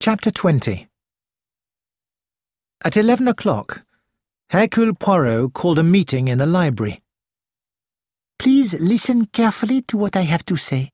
Chapter 20. At 11 o'clock, Hercule Poirot called a meeting in the library. Please listen carefully to what I have to say.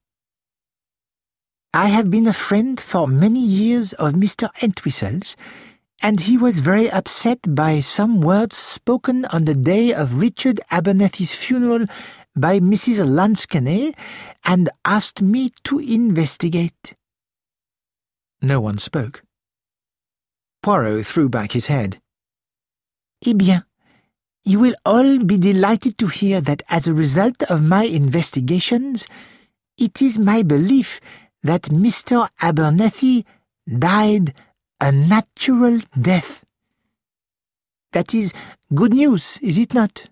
I have been a friend for many years of Mr. Entwistle's, and he was very upset by some words spoken on the day of Richard Abernethy's funeral by Mrs. Lansquenet, and asked me to investigate. No one spoke. Poirot threw back his head. Eh bien, you will all be delighted to hear that as a result of my investigations, it is my belief that Mr. Abernethy died a natural death. That is good news, is it not?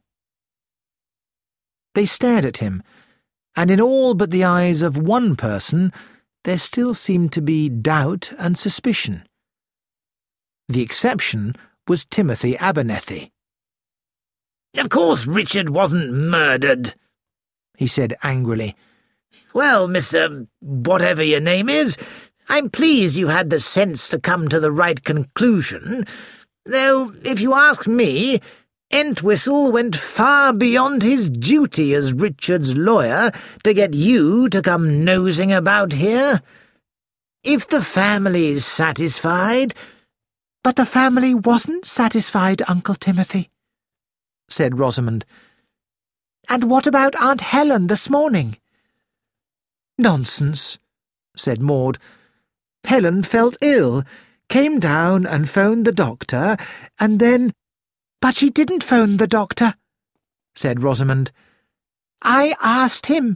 They stared at him, and in all but the eyes of one person there still seemed to be doubt and suspicion. The exception was Timothy Abernethy. "Of course Richard wasn't murdered," he said angrily. "Well, Mr. whatever your name is, I'm pleased you had the sense to come to the right conclusion, though, if you ask me, Entwistle went far beyond his duty as Richard's lawyer to get you to come nosing about here. If the family's satisfied—" "But the family wasn't satisfied, Uncle Timothy," said Rosamond. "And what about Aunt Helen this morning?" "Nonsense," said Maud. "Helen felt ill, came down and phoned the doctor, and then—" "But she didn't phone the doctor," said Rosamond. "I asked him."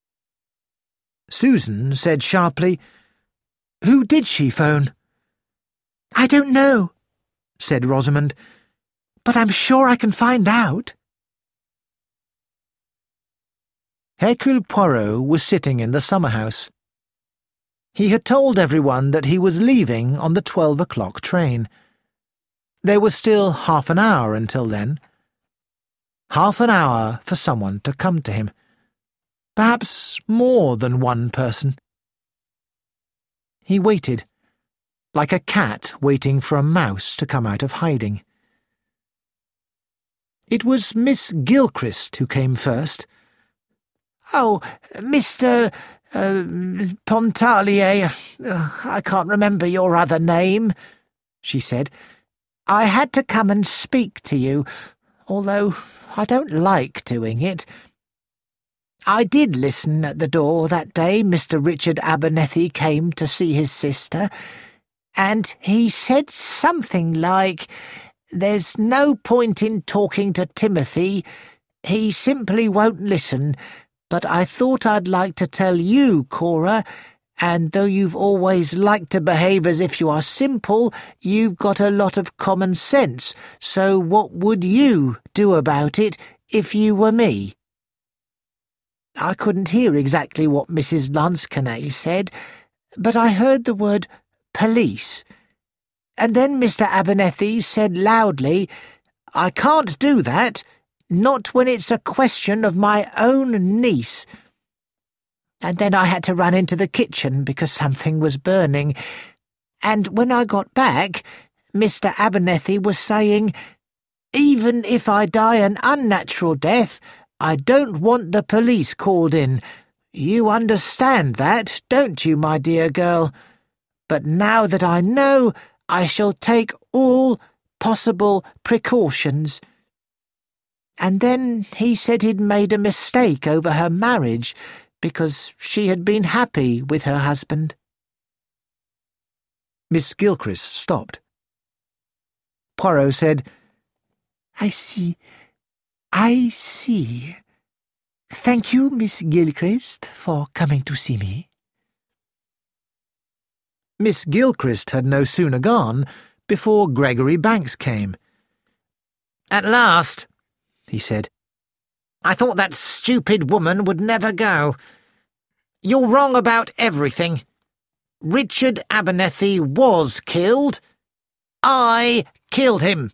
Susan said sharply, "Who did she phone?" "I don't know," said Rosamond, "but I'm sure I can find out." Hercule Poirot was sitting in the summer-house. He had told everyone that he was leaving on the 12 o'clock train. There was still half an hour until then. Half an hour for someone to come to him. Perhaps more than one person. He waited, like a cat waiting for a mouse to come out of hiding. It was Miss Gilchrist who came first. "Oh, Mr. Pontarlier, I can't remember your other name," she said. "I had to come and speak to you, although I don't like doing it. I did listen at the door that day Mr. Richard Abernethy came to see his sister, and he said something like, 'There's no point in talking to Timothy, he simply won't listen, but I thought I'd like to tell you, Cora, and though you've always liked to behave as if you are simple, you've got a lot of common sense, so what would you do about it if you were me?' I couldn't hear exactly what Mrs. Lansquenet said, but I heard the word police. And then Mr. Abernethy said loudly, 'I can't do that, not when it's a question of my own niece.' And then I had to run into the kitchen because something was burning. And when I got back, Mr. Abernethy was saying, 'Even if I die an unnatural death, I don't want the police called in. You understand that, don't you, my dear girl? But now that I know, I shall take all possible precautions.' And then he said he'd made a mistake over her marriage, because she had been happy with her husband." Miss Gilchrist stopped. Poirot said, I see. Thank you, Miss Gilchrist, for coming to see me." Miss Gilchrist had no sooner gone before Gregory Banks came. "At last," he said. "I thought that stupid woman would never go. You're wrong about everything. Richard Abernethy was killed. I killed him."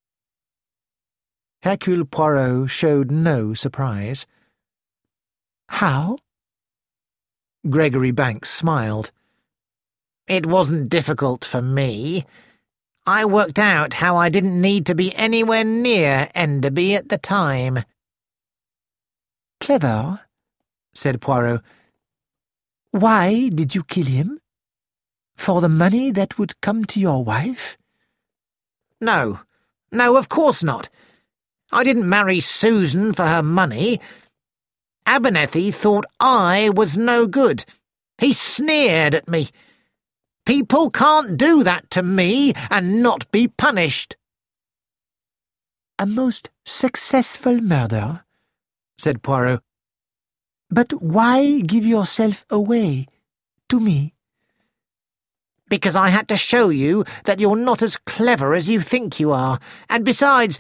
Hercule Poirot showed no surprise. "How?" Gregory Banks smiled. It wasn't difficult for me. I worked out how I didn't need to be anywhere near Enderby at the time." "Clever," said Poirot. "Why did you kill him? For the money that would come to your wife?" No, of course not. I didn't marry Susan for her money. Abernethy thought I was no good. He sneered at me. People can't do that to me and not be punished." "A most successful murder," said Poirot. "But why give yourself away to me?" "Because I had to show you that you're not as clever as you think you are. And besides,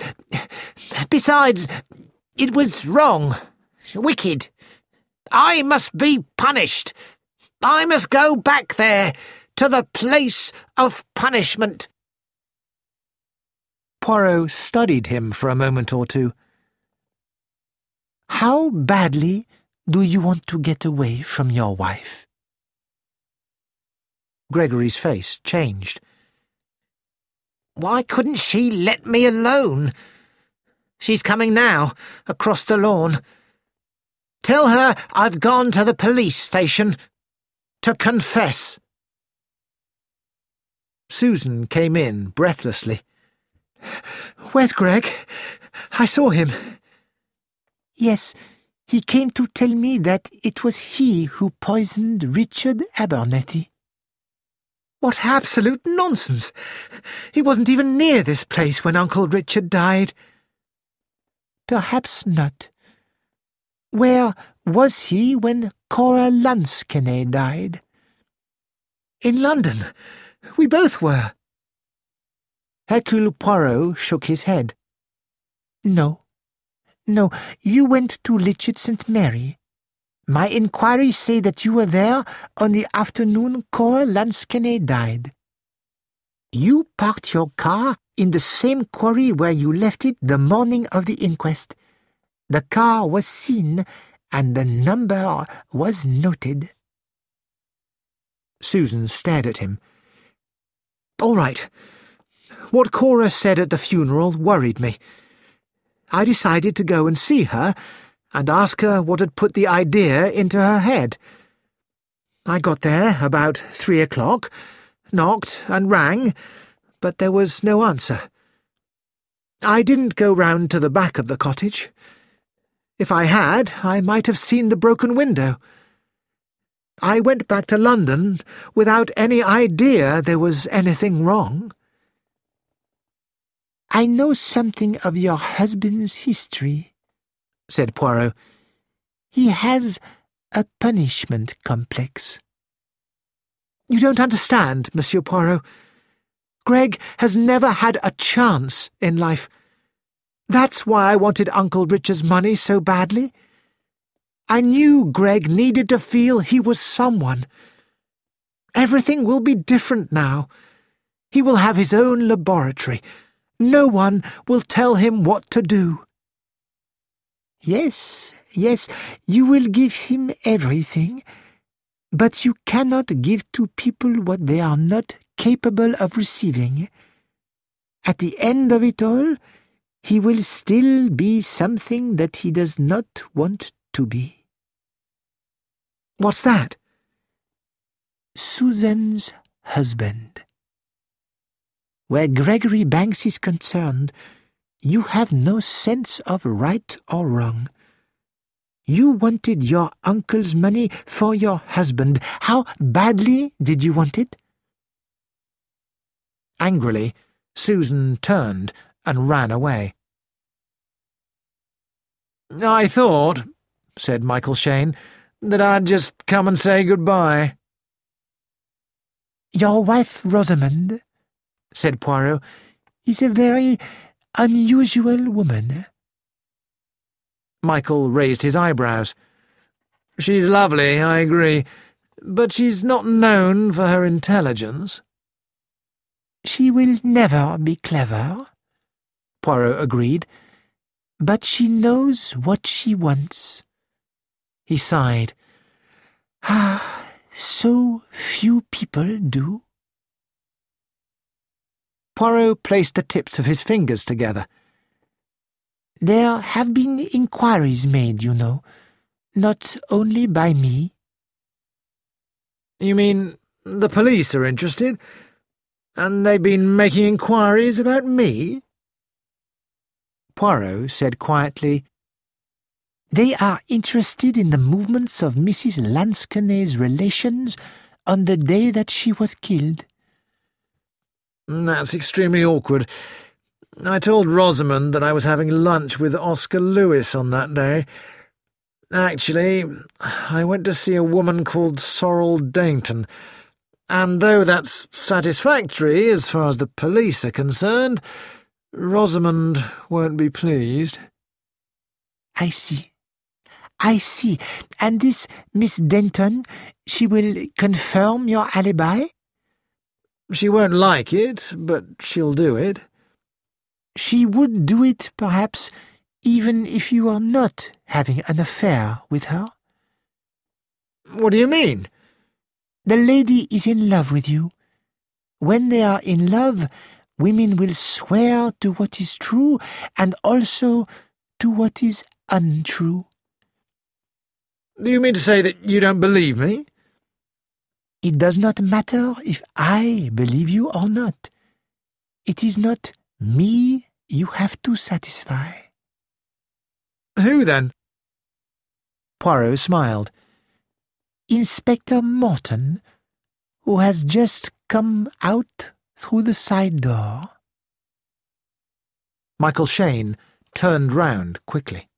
it was wrong, wicked. I must be punished. I must go back there, to the place of punishment." Poirot studied him for a moment or two. "How badly do you want to get away from your wife?" Gregory's face changed. "Why couldn't she let me alone? She's coming now, across the lawn. Tell her I've gone to the police station to confess." Susan came in breathlessly. "Where's Greg? I saw him." "Yes, he came to tell me that it was he who poisoned Richard Abernethy." "What absolute nonsense! He wasn't even near this place when Uncle Richard died." "Perhaps not. Where was he when Cora Lansquenet died?" "In London. We both were." Hercule Poirot shook his head. No, you went to Litchard St. Mary. My inquiries say that you were there on the afternoon Cora Lansquenet died. You parked your car in the same quarry where you left it the morning of the inquest. The car was seen, and the number was noted." Susan stared at him. "All right. What Cora said at the funeral worried me. I decided to go and see her and ask her what had put the idea into her head. I got there about 3:00, knocked and rang, but there was no answer. I didn't go round to the back of the cottage. If I had, I might have seen the broken window. I went back to London without any idea there was anything wrong." "I know something of your husband's history," said Poirot. "He has a punishment complex." "You don't understand, Monsieur Poirot. Greg has never had a chance in life. That's why I wanted Uncle Richard's money so badly. I knew Greg needed to feel he was someone. Everything will be different now. He will have his own laboratory. No one will tell him what to do." Yes, you will give him everything, but you cannot give to people what they are not capable of receiving. At the end of it all, he will still be something that he does not want to be. "What's that?" "Susan's husband. Where Gregory Banks is concerned, you have no sense of right or wrong. You wanted your uncle's money for your husband. How badly did you want it?" Angrily, Susan turned and ran away. "I thought," said Michael Shayne, "that I'd just come and say goodbye." "Your wife Rosamond," said Poirot, "is a very unusual woman." Michael raised his eyebrows. "She's lovely, I agree, but she's not known for her intelligence." "She will never be clever," Poirot agreed, "but she knows what she wants." He sighed. so few people do. Poirot placed the tips of his fingers together. There have been inquiries made, you know, not only by me. You mean the police are interested? And they've been making inquiries about me? Poirot said quietly, They are interested in the movements of Mrs. Lansquenet's relations on the day that she was killed. That's extremely awkward. I told Rosamond that I was having lunch with Oscar Lewis on that day. Actually, I went to see a woman called Sorrel Dainton, and though that's satisfactory as far as the police are concerned, Rosamond won't be pleased. I see. And this Miss Denton, she will confirm your alibi? She won't like it, but she'll do it. She would do it, perhaps, even if you are not having an affair with her. What do you mean? The lady is in love with you. When they are in love, women will swear to what is true and also to what is untrue. Do you mean to say that you don't believe me? It does not matter if I believe you or not. It is not me you have to satisfy. Who then? Poirot smiled. Inspector Morton, who has just come out through the side door. Michael Shayne turned round quickly.